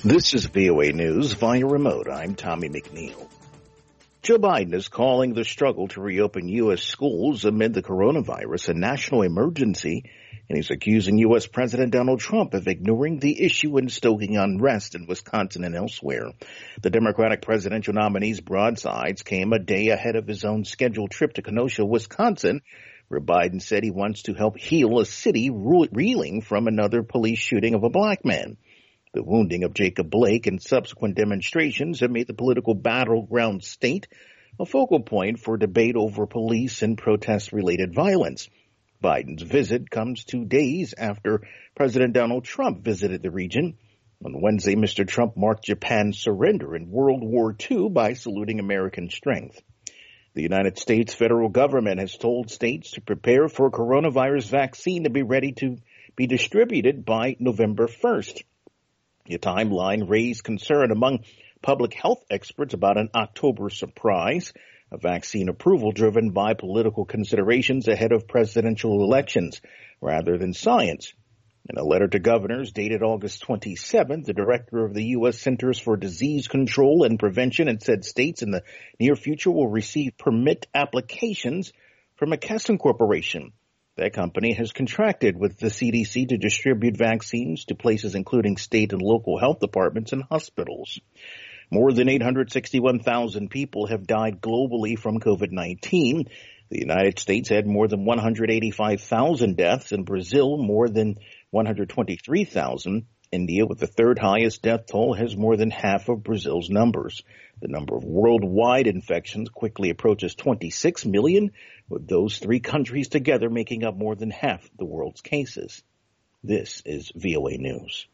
This is VOA News via remote. I'm Tommy McNeil. Joe Biden is calling the struggle to reopen U.S. schools amid the coronavirus a national emergency, and he's accusing U.S. President Donald Trump of ignoring the issue and stoking unrest in Wisconsin and elsewhere. The Democratic presidential nominee's broadsides came a day ahead of his own scheduled trip to Kenosha, Wisconsin, where Biden said he wants to help heal a city reeling from another police shooting of a black man. The wounding of Jacob Blake and subsequent demonstrations have made the political battleground state a focal point for debate over police and protest-related violence. Biden's visit comes 2 days after President Donald Trump visited the region. On Wednesday, Mr. Trump marked Japan's surrender in World War II by saluting American strength. The United States federal government has told states to prepare for a coronavirus vaccine to be ready to be distributed by November 1st. The timeline raised concern among public health experts about an October surprise, a vaccine approval driven by political considerations ahead of presidential elections rather than science. In a letter to governors dated August 27th, the director of the U.S. Centers for Disease Control and Prevention had said states in the near future will receive permit applications from McKesson Corporation. That company has contracted with the CDC to distribute vaccines to places including state and local health departments and hospitals. More than 861,000 people have died globally from COVID-19. The United States had more than 185,000 deaths, and Brazil more than 123,000. India, with the third highest death toll, has more than half of Brazil's numbers. The number of worldwide infections quickly approaches 26 million, with those three countries together making up more than half the world's cases. This is VOA News.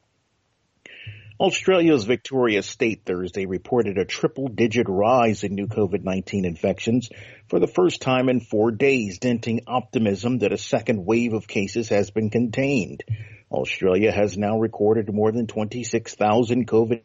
Australia's Victoria State Thursday reported a triple-digit rise in new COVID-19 infections for the first time in 4 days, denting optimism that a second wave of cases has been contained. Australia has now recorded more than 26,000 COVID,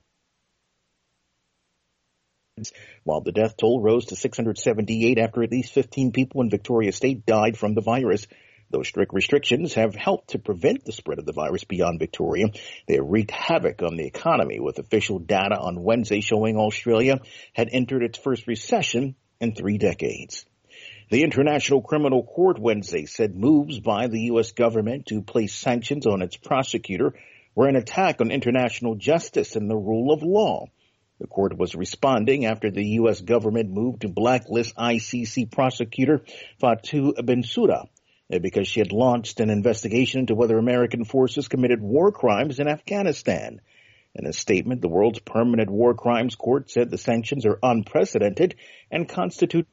while the death toll rose to 678 after at least 15 people in Victoria State died from the virus. Those strict restrictions have helped to prevent the spread of the virus beyond Victoria. They have wreaked havoc on the economy, with official data on Wednesday showing Australia had entered its first recession in 3 decades. The International Criminal Court Wednesday said moves by the U.S. government to place sanctions on its prosecutor were an attack on international justice and the rule of law. The court was responding after the U.S. government moved to blacklist ICC prosecutor Fatou Bensouda because she had launched an investigation into whether American forces committed war crimes in Afghanistan. In a statement, the world's permanent war crimes court said the sanctions are unprecedented and constitute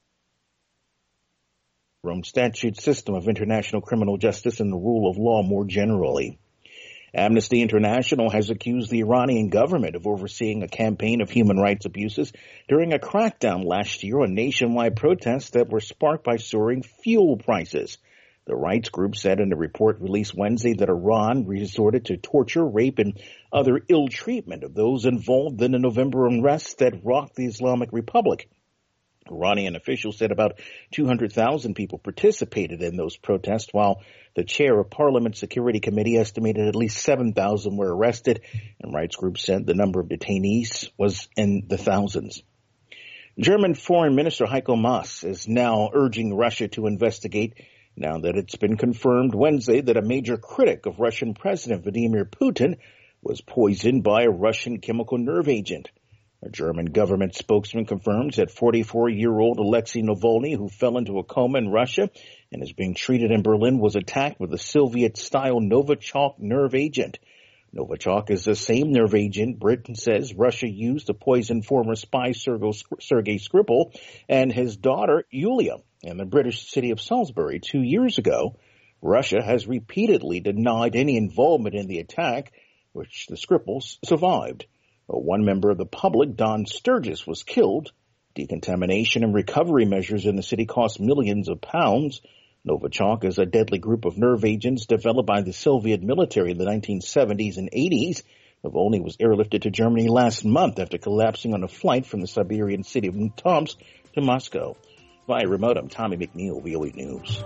Rome statute system of international criminal justice and the rule of law more generally. Amnesty International has accused the Iranian government of overseeing a campaign of human rights abuses during a crackdown last year on nationwide protests that were sparked by soaring fuel prices. The rights group said in a report released Wednesday that Iran resorted to torture, rape, and other ill treatment of those involved in the November unrest that rocked the Islamic Republic. Iranian officials said about 200,000 people participated in those protests, while the chair of Parliament's Security Committee estimated at least 7,000 were arrested, and rights groups said the number of detainees was in the thousands. German Foreign Minister Heiko Maas is now urging Russia to investigate now that it's been confirmed Wednesday that a major critic of Russian President Vladimir Putin was poisoned by a Russian chemical nerve agent. A German government spokesman confirms that 44-year-old Alexei Navalny, who fell into a coma in Russia and is being treated in Berlin, was attacked with a Soviet-style Novichok nerve agent. Novichok is the same nerve agent Britain says Russia used to poison former spy Sergei Skripal and his daughter Yulia in the British city of Salisbury 2 years ago. Russia has repeatedly denied any involvement in the attack, which the Skripals survived. One member of the public, Don Sturgis, was killed. Decontamination and recovery measures in the city cost millions of pounds. Novichok is a deadly group of nerve agents developed by the Soviet military in the 1970s and 80s. Navalny was airlifted to Germany last month after collapsing on a flight from the Siberian city of Tomsk to Moscow. Via remote, I'm Tommy McNeil, VOA News.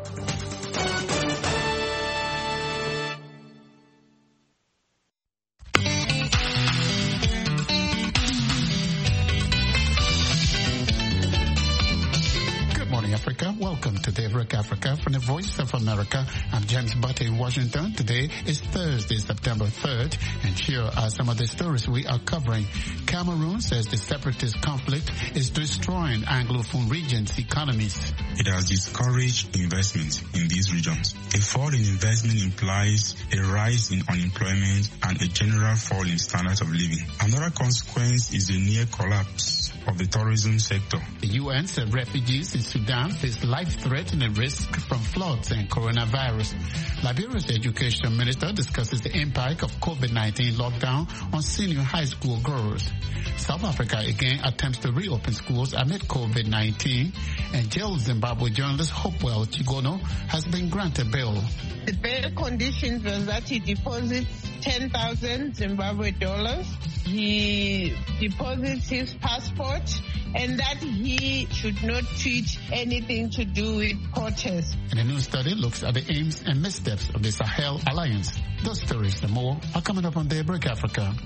Welcome to Daybreak Africa from the Voice of America. I'm James Butte in Washington. Today is Thursday, September 3rd, and here are some of the stories we are covering. Cameroon says the separatist conflict is destroying Anglophone regions' economies. It has discouraged investment in these regions. A fall in investment implies a rise in unemployment and a general fall in standards of living. Another consequence is the near collapse of the tourism sector. The UN said refugees in Sudan face life-threatening risk from floods and coronavirus. Liberia's education minister discusses the impact of COVID-19 lockdown on senior high school girls. South Africa again attempts to reopen schools amid COVID-19, and jailed Zimbabwe journalist Hopewell Chigono has been granted bail. The bail conditions was that he deposits 10,000 Zimbabwe dollars. He deposits his passport, and that he should not treat anything to do with protests. And a new study looks at the aims and missteps of the Sahel Alliance. Those stories and more are coming up on Daybreak Africa.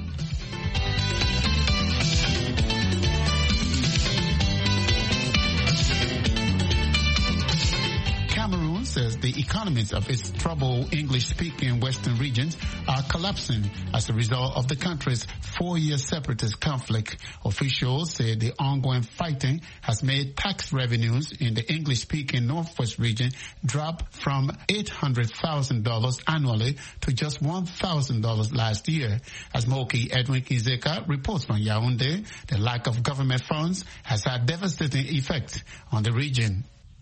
Cameroon says the economies of its troubled English-speaking Western regions are collapsing as a result of the country's 4-year separatist conflict. Officials say the ongoing fighting has made tax revenues in the English-speaking Northwest region drop from $800,000 annually to just $1,000 last year. As Moki Edwin Kizeka reports from Yaoundé, the lack of government funds has had devastating effects on the region.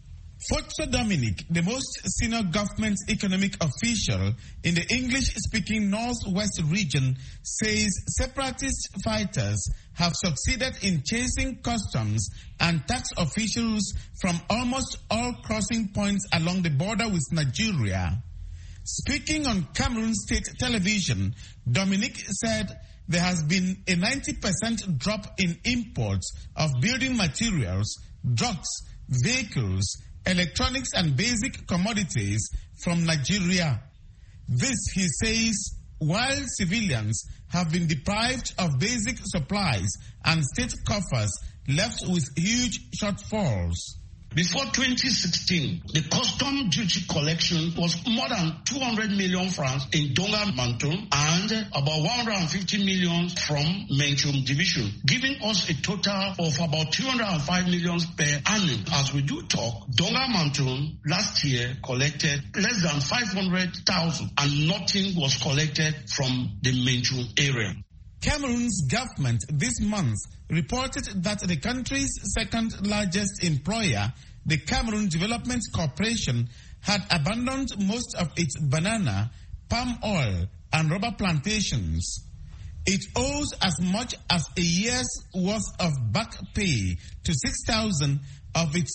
Forza Dominic, the most senior government economic official in the English-speaking Northwest region, says separatist fighters have succeeded in chasing customs and tax officials from almost all crossing points along the border with Nigeria. Speaking on Cameroon State Television, Dominic said there has been a 90% drop in imports of building materials, drugs, vehicles, electronics and basic commodities from Nigeria. This, he says, while civilians have been deprived of basic supplies and state coffers left with huge shortfalls. Before 2016, the custom duty collection was more than 200 million francs in Donga Manton and about 150 million from Menchum Division, giving us a total of about 205 million per annum. As we do talk, Donga Manton last year collected less than 500,000 and nothing was collected from the Menchum area. Cameroon's government this month reported that the country's second largest employer, the Cameroon Development Corporation, had abandoned most of its banana, palm oil, and rubber plantations. It owes as much as a year's worth of back pay to 6,000 of its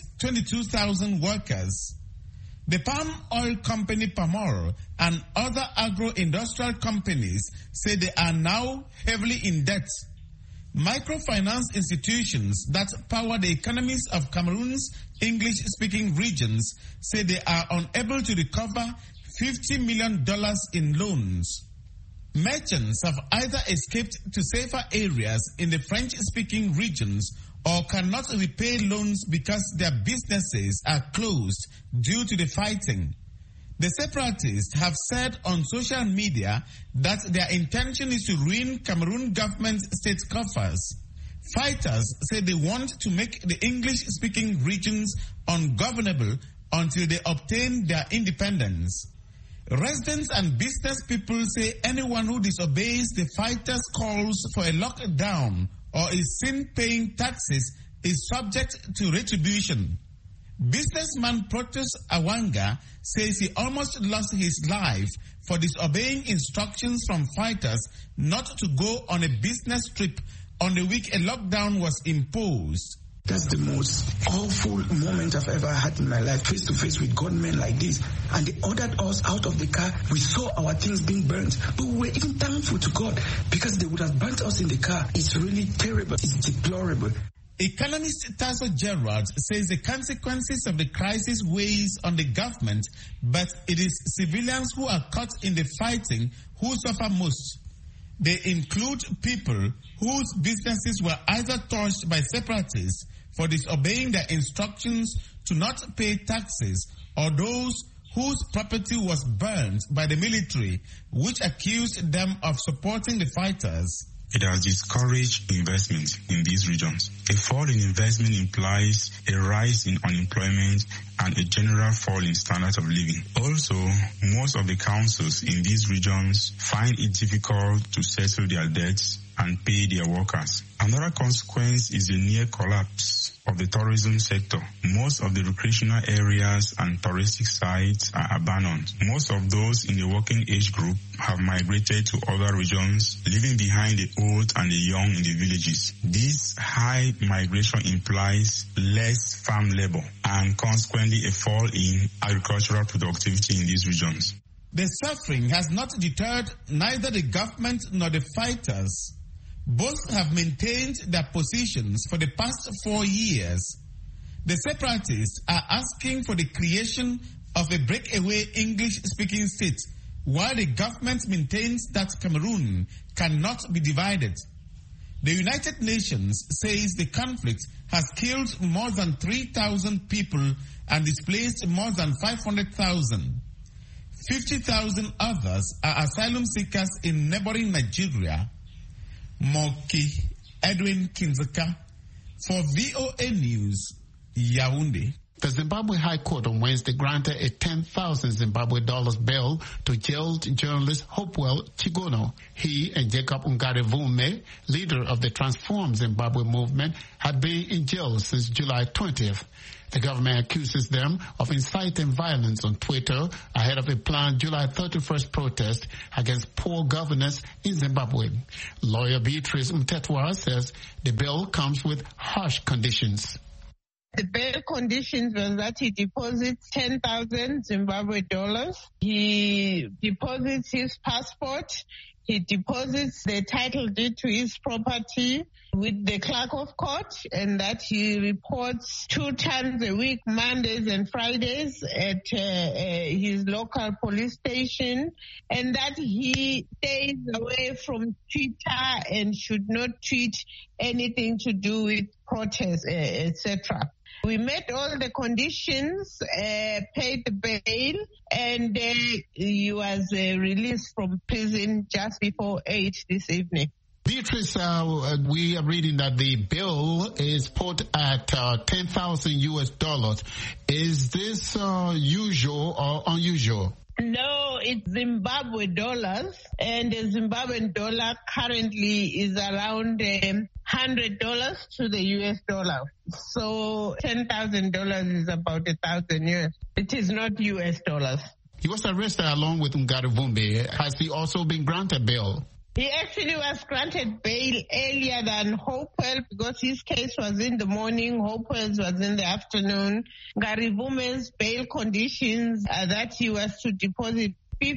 22,000 workers. The palm oil company Palmol and other agro-industrial companies say they are now heavily in debt. Microfinance institutions that power the economies of Cameroon's English-speaking regions say they are unable to recover $50 million in loans. Merchants have either escaped to safer areas in the French-speaking regions or cannot repay loans because their businesses are closed due to the fighting. The separatists have said on social media that their intention is to ruin Cameroon government state coffers. Fighters say they want to make the English-speaking regions ungovernable until they obtain their independence. Residents and business people say anyone who disobeys the fighters' calls for a lockdown or is seen paying taxes is subject to retribution. Businessman Protus Awanga says he almost lost his life for disobeying instructions from fighters not to go on a business trip on the week a lockdown was imposed. That's the most awful moment I've ever had in my life, face to face with gunmen like this. And they ordered us out of the car. We saw our things being burnt, but we were even thankful to God because they would have burnt us in the car. It's really terrible. It's deplorable. Economist Tasso Gerrard says the consequences of the crisis weighs on the government, but it is civilians who are caught in the fighting who suffer most. They include people whose businesses were either torched by separatists for disobeying their instructions to not pay taxes, or those whose property was burned by the military, which accused them of supporting the fighters. It has discouraged investment in these regions. A fall in investment implies a rise in unemployment and a general fall in standard of living. Also, most of the councils in these regions find it difficult to settle their debts and pay their workers. Another consequence is the near collapse of the tourism sector. Most of the recreational areas and touristic sites are abandoned. Most of those in the working age group have migrated to other regions, leaving behind the old and the young in the villages. This high migration implies less farm labor and consequently a fall in agricultural productivity in these regions. The suffering has not deterred neither the government nor the fighters. Both have maintained their positions for the past 4 years. The separatists are asking for the creation of a breakaway English-speaking state, while the government maintains that Cameroon cannot be divided. The United Nations says the conflict has killed more than 3,000 people and displaced more than 500,000. 50,000 others are asylum seekers in neighboring Nigeria. Moki Edwin Kinzaka for VOA News, Yaoundé. The Zimbabwe High Court on Wednesday granted a $10,000 Zimbabwe bail to jailed journalist Hopewell Chigono. He and Jacob Ungarevume, leader of the Transform Zimbabwe movement, had been in jail since July 20th. The government accuses them of inciting violence on Twitter ahead of a planned July 31st protest against poor governance in Zimbabwe. Lawyer Beatrice Mtetwa says the bill comes with harsh conditions. The bail conditions was that he deposits 10,000 Zimbabwe dollars. He deposits his passport. He deposits the title deed to his property with the clerk of court, and that he reports 2 times a week, Mondays and Fridays, at his local police station, and that he stays away from Twitter and should not tweet anything to do with protests, etc. We met all the conditions, paid the bail, and he was released from prison just before 8 this evening. Beatrice, we are reading that the bill is put at $10,000. Is this usual or unusual? No, it's Zimbabwe dollars, and the Zimbabwean dollar currently is around $100 to the US dollar. So $10,000 is about 1,000 US. It is not US dollars. He was arrested along with Ungarevume. Has he also been granted bail? He actually was granted bail earlier than Hopewell because his case was in the morning, Hopewell's was in the afternoon. Ungarevume's bail conditions are that he was to deposit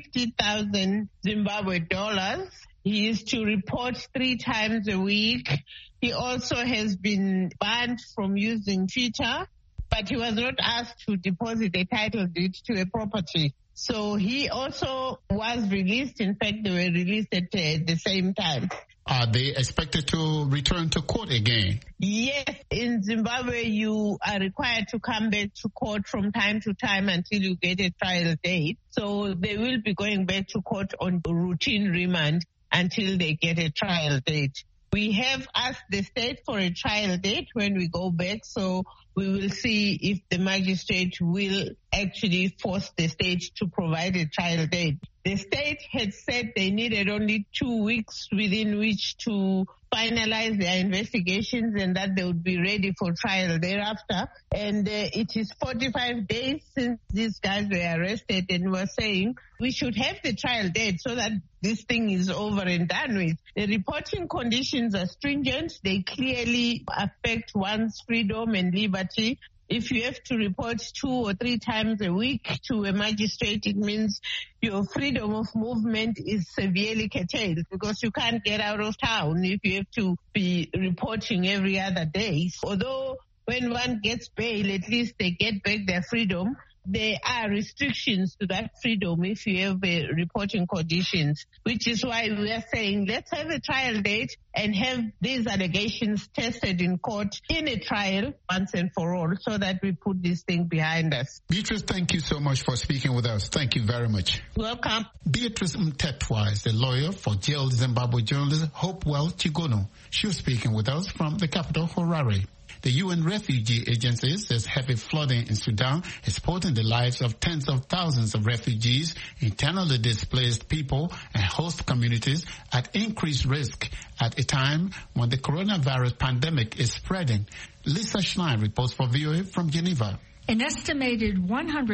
50,000 Zimbabwe dollars. He is to report 3 times a week. He also has been banned from using Twitter, but he was not asked to deposit a title deed to a property. So he also was released. In fact, they were released at the same time. Are they expected to return to court again? Yes. In Zimbabwe, you are required to come back to court from time to time until you get a trial date. So they will be going back to court on routine remand until they get a trial date. We have asked the state for a trial date when we go back, so we will see if the magistrate will actually force the state to provide a trial date. The state had said they needed only 2 weeks within which to finalize their investigations and that they would be ready for trial thereafter. And it is 45 days since these guys were arrested, and were saying we should have the trial date so that this thing is over and done with. The reporting conditions are stringent. They clearly affect one's freedom and liberty. If you have to report 2 or 3 times a week to a magistrate, it means your freedom of movement is severely curtailed because you can't get out of town if you have to be reporting every other day. Although when one gets bail, at least they get back their freedom. there are restrictions to that freedom if you have reporting conditions, which is why we are saying let's have a trial date and have these allegations tested in court in a trial once and for all, so that we put this thing behind us. Beatrice, thank you so much for speaking with us. Thank you very much. Welcome. Beatrice Mtetwa is the lawyer for jailed Zimbabwe journalist Hopewell Chigono. She was speaking with us from the capital, Harare. The UN Refugee Agency says heavy flooding in Sudan is putting the lives of tens of thousands of refugees, internally displaced people, and host communities at increased risk at a time when the coronavirus pandemic is spreading. Lisa Schlein reports for VOA from Geneva. An estimated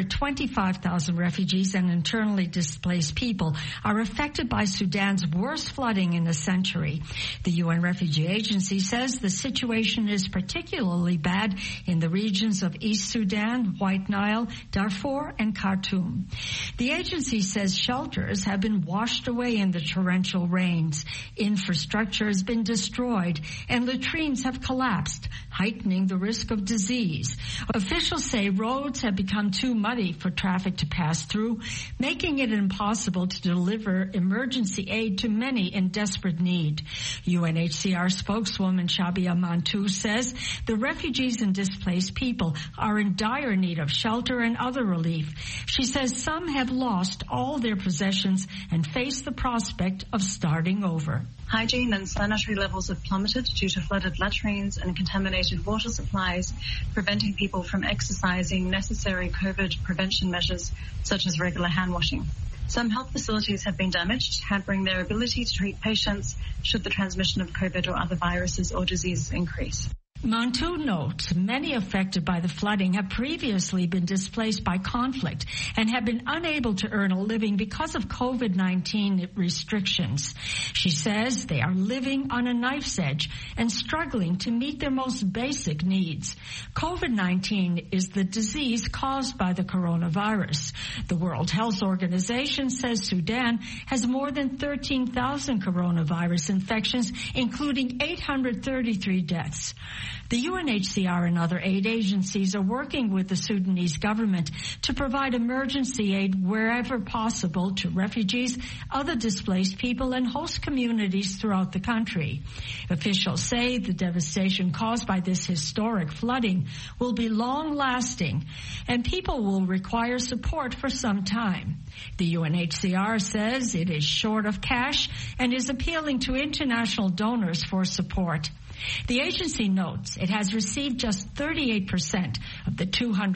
125,000 refugees and internally displaced people are affected by Sudan's worst flooding in a century. The UN Refugee Agency says the situation is particularly bad in the regions of East Sudan, White Nile, Darfur, and Khartoum. The agency says shelters have been washed away in the torrential rains. Infrastructure has been destroyed, and latrines have collapsed, heightening the risk of disease. Officials say roads have become too muddy for traffic to pass through, making it impossible to deliver emergency aid to many in desperate need. UNHCR spokeswoman Shabia Mantou says the refugees and displaced people are in dire need of shelter and other relief. She says some have lost all their possessions and face the prospect of starting over. Hygiene and sanitary levels have plummeted due to flooded latrines and contaminated water supplies, preventing people from exercising necessary COVID prevention measures such as regular hand washing. Some health facilities have been damaged, hampering their ability to treat patients should the transmission of COVID or other viruses or diseases increase. Mantou notes many affected by the flooding have previously been displaced by conflict and have been unable to earn a living because of COVID-19 restrictions. She says they are living on a knife's edge and struggling to meet their most basic needs. COVID-19 is the disease caused by the coronavirus. The World Health Organization says Sudan has more than 13,000 coronavirus infections, including 833 deaths. The UNHCR and other aid agencies are working with the Sudanese government to provide emergency aid wherever possible to refugees, other displaced people, and host communities throughout the country. Officials say the devastation caused by this historic flooding will be long-lasting, and people will require support for some time. The UNHCR says it is short of cash and is appealing to international donors for support. The agency notes it has received just 38% of the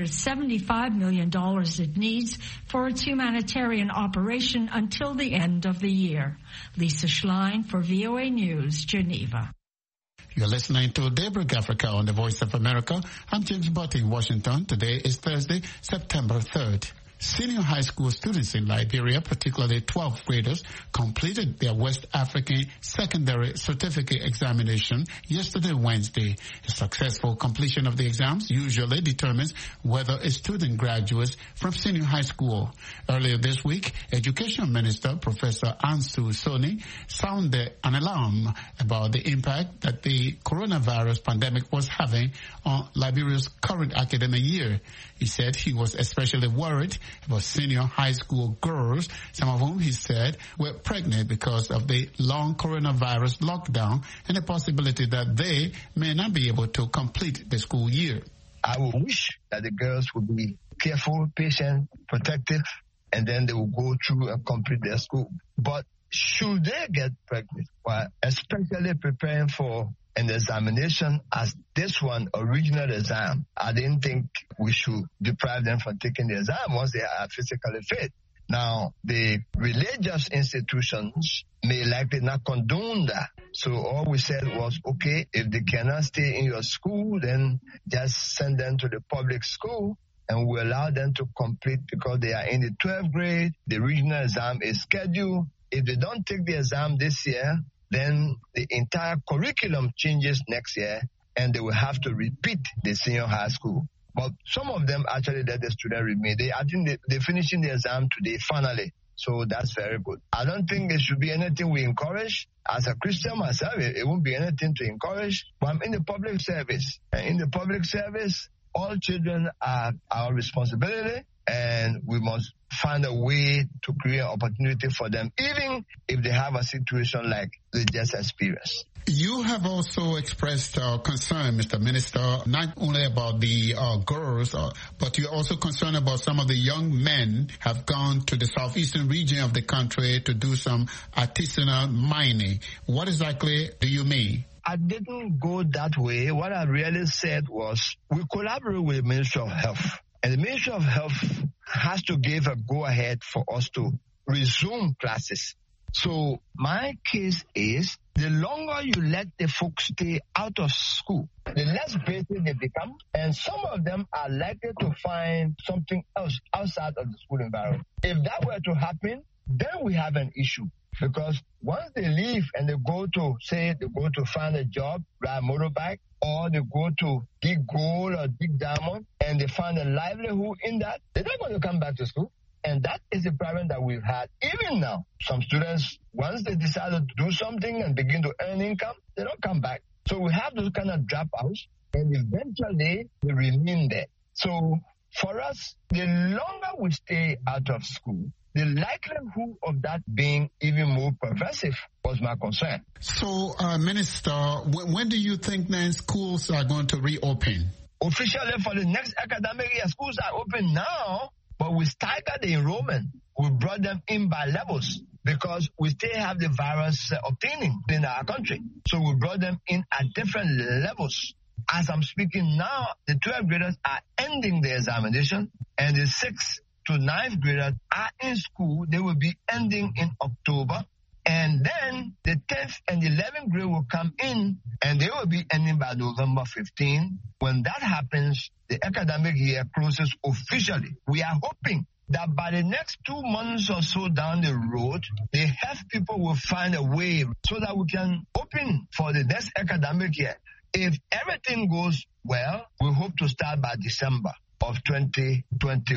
$275 million it needs for its humanitarian operation until the end of the year. Lisa Schlein for VOA News, Geneva. You're listening to Daybreak Africa on the Voice of America. I'm James Butt in Washington. Today is Thursday, September 3rd. Senior high school students in Liberia, particularly 12th graders, completed their West African secondary certificate examination yesterday, Wednesday. A successful completion of the exams usually determines whether a student graduates from senior high school. Earlier this week, Education Minister Professor Ansu Soni sounded an alarm about the impact that the coronavirus pandemic was having on Liberia's current academic year. He said he was especially worried about senior high school girls, some of whom he said were pregnant because of the long coronavirus lockdown and the possibility that they may not be able to complete the school year. I would wish that the girls would be careful, patient, protective, and then they will go through and complete their school. But should they get pregnant, while especially preparing for an examination as this one, original exam, I didn't think we should deprive them from taking the exam once they are physically fit. Now, the religious institutions may likely not condone that. So all we said was, okay, if they cannot stay in your school, then just send them to the public school and we allow them to complete because they are in the 12th grade. The regional exam is scheduled. If they don't take the exam this year, then the entire curriculum changes next year and they will have to repeat the senior high school. But some of them actually let the student remain. I think they're finishing the exam today, finally. So that's very good. I don't think it should be anything we encourage. As a Christian myself, it won't be anything to encourage. But I'm in the public service. And in the public service, all children are our responsibility. and we must find a way to create opportunity for them, even if they have a situation like they just experienced. You have also expressed concern, Mr. Minister, not only about the girls, but you're also concerned about some of the young men have gone to the southeastern region of the country to do some artisanal mining. What exactly do you mean? I didn't go that way. What I really said was we collaborate with the Ministry of Health. And the Ministry of Health has to give a go-ahead for us to resume classes. So my case is the longer you let the folks stay out of school, the less basic they become. And some of them are likely to find something else outside of the school environment. If that were to happen, then we have an issue. Because once they leave and they go to find a job, ride a motorbike, or they go to dig gold or dig diamond, and they find a livelihood in that, they're not going to come back to school. And that is the problem that we've had. Even now, some students, once they decide to do something and begin to earn income, they don't come back. So we have those kind of dropouts, and eventually they remain there. So for us, the longer we stay out of school, the likelihood of that being even more pervasive was my concern. So, Minister, when do you think then schools are going to reopen? Officially, for the next academic year, schools are open now, but we staggered the enrollment. We brought them in by levels because we still have the virus obtaining in our country. So we brought them in at different levels. As I'm speaking now, the 12th graders are ending their examination, and the 6th to 9th graders are in school. They will be ending in October. And then the 10th and 11th grade will come in, and they will be ending by November 15. When that happens, the academic year closes officially. We are hoping that by the next 2 months or so down the road, the health people will find a way so that we can open for the next academic year. If everything goes well, we hope to start by December of 2020 to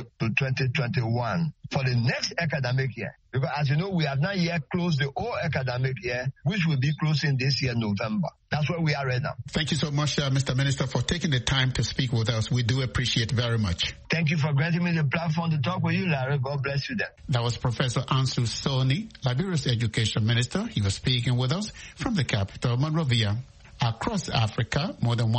2021 for the next academic year. Because as you know, we have not yet closed the whole academic year, which will be closing this year, November. That's where we are right now. Thank you so much, Mr. Minister, for taking the time to speak with us. We do appreciate it very much. Thank you for granting me the platform to talk with you, Larry. God bless you then. That was Professor Ansu Soni, Liberia's Education Minister. He was speaking with us from the capital, Monrovia. Across Africa, more than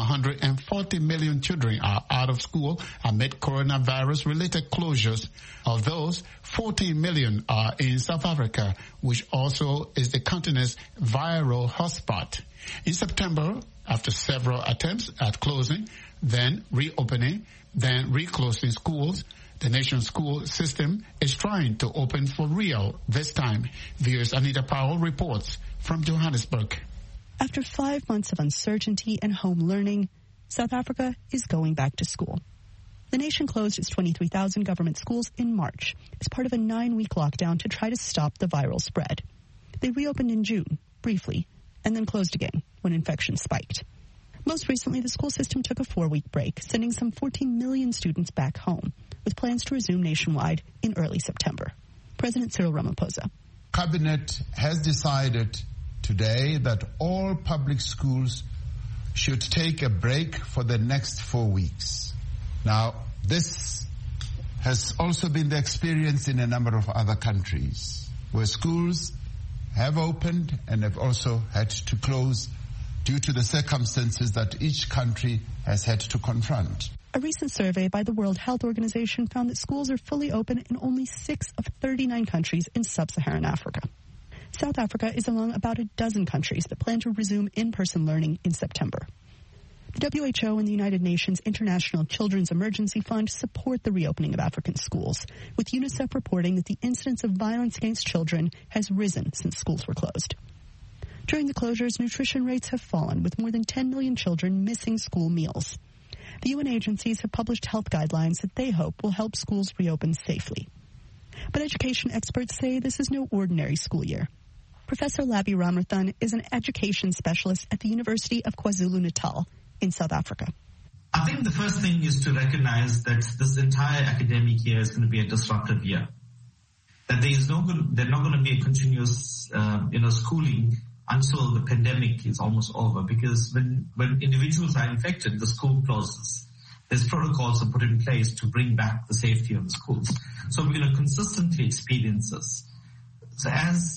140 million children are out of school amid coronavirus-related closures. Of those, 14 million are in South Africa, which also is the continent's viral hotspot. In September, after several attempts at closing, then reopening, then reclosing schools, the nation's school system is trying to open for real this time. Viewers Anita Powell reports from Johannesburg. After 5 months of uncertainty and home learning, South Africa is going back to school. The nation closed its 23,000 government schools in March as part of a 9-week lockdown to try to stop the viral spread. They reopened in June, briefly, and then closed again when infections spiked. Most recently, the school system took a 4-week break, sending some 14 million students back home, with plans to resume nationwide in early September. President Cyril Ramaphosa. Cabinet has decided today that all public schools should take a break for the next 4 weeks. Now, this has also been the experience in a number of other countries where schools have opened and have also had to close due to the circumstances that each country has had to confront. A recent survey by the World Health Organization found that schools are fully open in only 6 of 39 countries in sub-Saharan Africa. South Africa is among about a dozen countries that plan to resume in-person learning in September. The WHO and the United Nations International Children's Emergency Fund support the reopening of African schools, with UNICEF reporting that the incidence of violence against children has risen since schools were closed. During the closures, nutrition rates have fallen, with more than 10 million children missing school meals. The UN agencies have published health guidelines that they hope will help schools reopen safely. But education experts say this is no ordinary school year. Professor Labi Ramarthan is an education specialist at the University of KwaZulu-Natal in South Africa. I think the first thing is to recognize that this entire academic year is going to be a disruptive year. That there's not going to be a continuous, schooling until the pandemic is almost over. Because when individuals are infected, the school closes. there's protocols are put in place to bring back the safety of the schools. So we're going to consistently experience this. So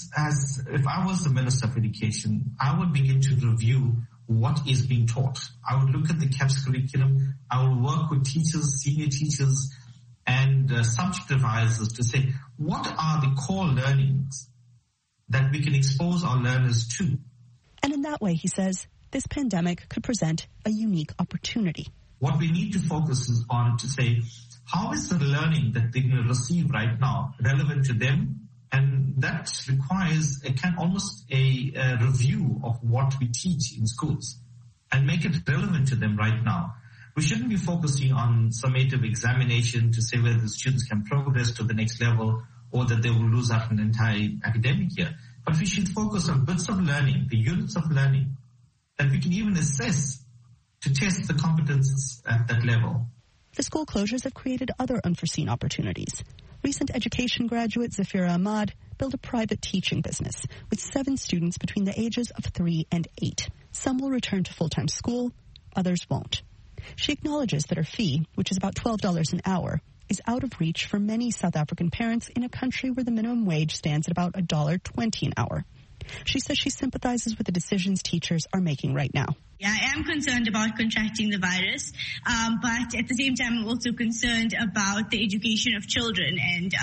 as if I was the Minister of Education, I would begin to review what is being taught. I would look at the CAPS curriculum. I would work with teachers, senior teachers, and subject advisors to say, what are the core learnings that we can expose our learners to? And in that way, he says, this pandemic could present a unique opportunity. What we need to focus is on to say, how is the learning that they're going to receive right now relevant to them? And that requires almost a review of what we teach in schools and make it relevant to them right now. We shouldn't be focusing on summative examination to say whether the students can progress to the next level or that they will lose out an entire academic year. But we should focus on bits of learning, the units of learning, that we can even assess to test the competences at that level. The school closures have created other unforeseen opportunities. Recent education graduate Zafira Ahmad built a private teaching business with 7 students between the ages of 3 and 8. Some will return to full-time school, others won't. She acknowledges that her fee, which is about $12 an hour, is out of reach for many South African parents in a country where the minimum wage stands at about $1.20 an hour. She says she sympathizes with the decisions teachers are making right now. Yeah, I am concerned about contracting the virus, but at the same time, I'm also concerned about the education of children and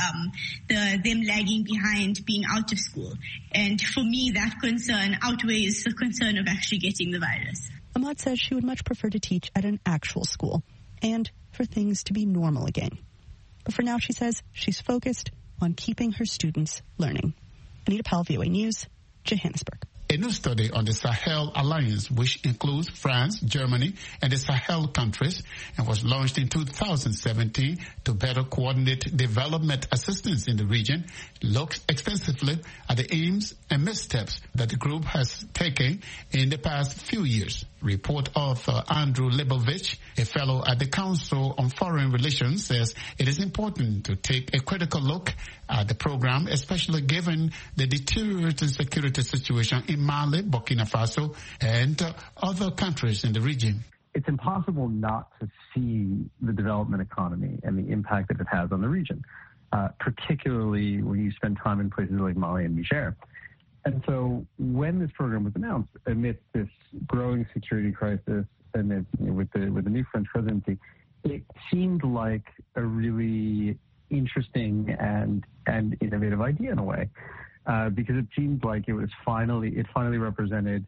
them lagging behind being out of school. And for me, that concern outweighs the concern of actually getting the virus. Ahmad says she would much prefer to teach at an actual school and for things to be normal again. But for now, she says she's focused on keeping her students learning. Anita Powell, VOA News, Johannesburg. A new study on the Sahel Alliance, which includes France, Germany, and the Sahel countries, and was launched in 2017 to better coordinate development assistance in the region, looks extensively at the aims and missteps that the group has taken in the past few years. Report author Andrew Leibovich, a fellow at the Council on Foreign Relations, says it is important to take a critical look at the program, especially given the deteriorating security situation in Mali, Burkina Faso, and other countries in the region. It's impossible not to see the development economy and the impact that it has on the region, particularly when you spend time in places like Mali and Niger. And so when this program was announced, amidst this growing security crisis and with the new French presidency, it seemed like a really interesting and innovative idea in a way, because it seemed like it finally represented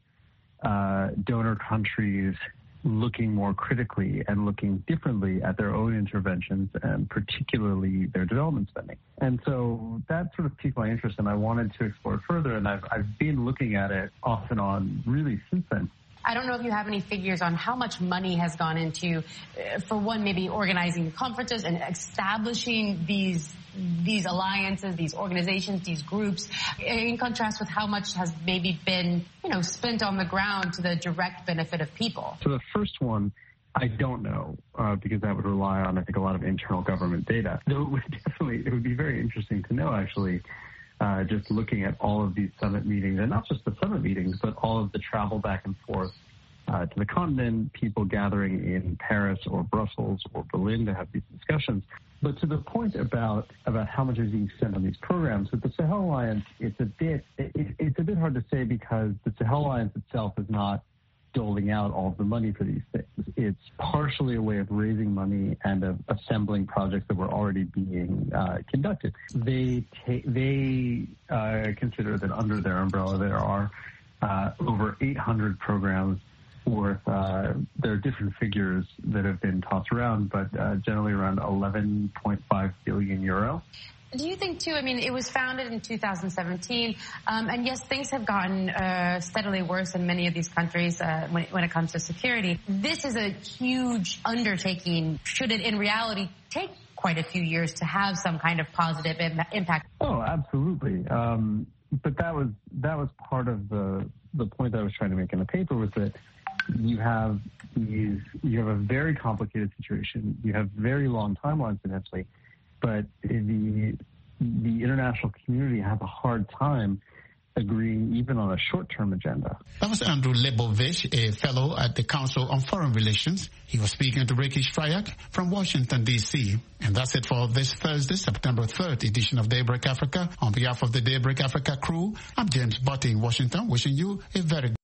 donor countries looking more critically and looking differently at their own interventions and particularly their development spending. And so that sort of piqued my interest, and I wanted to explore it further, and I've been looking at it off and on really since then. I don't know if you have any figures on how much money has gone into, for one, maybe organizing conferences and establishing these alliances, these organizations, these groups, in contrast with how much has maybe been, spent on the ground to the direct benefit of people. So the first one, I don't know, because that would rely on, I think, a lot of internal government data. Though it would be very interesting to know, actually, just looking at all of these summit meetings, and not just the summit meetings, but all of the travel back and forth to the continent, people gathering in Paris or Brussels or Berlin to have these discussions. But to the point about how much is being spent on these programs, with the Sahel Alliance, it's a bit hard to say because the Sahel Alliance itself is not doling out all of the money for these things. It's partially a way of raising money and of assembling projects that were already being conducted. They consider that under their umbrella there are over 800 programs worth, there are different figures that have been tossed around, but generally around 11.5 billion euro. Do you think, too, it was founded in 2017, and yes, things have gotten steadily worse in many of these countries when it comes to security. This is a huge undertaking. Should it, in reality, take quite a few years to have some kind of positive impact? Oh, absolutely. But that was part of the point that I was trying to make in the paper, was that you have a very complicated situation. You have very long timelines potentially, but the international community has a hard time agreeing even on a short-term agenda. That was Andrew Lebovich, a fellow at the Council on Foreign Relations. He was speaking to Ricky Shryak from Washington, D.C. And that's it for this Thursday, September 3rd edition of Daybreak Africa. On behalf of the Daybreak Africa crew, I'm James Butty in Washington, wishing you a very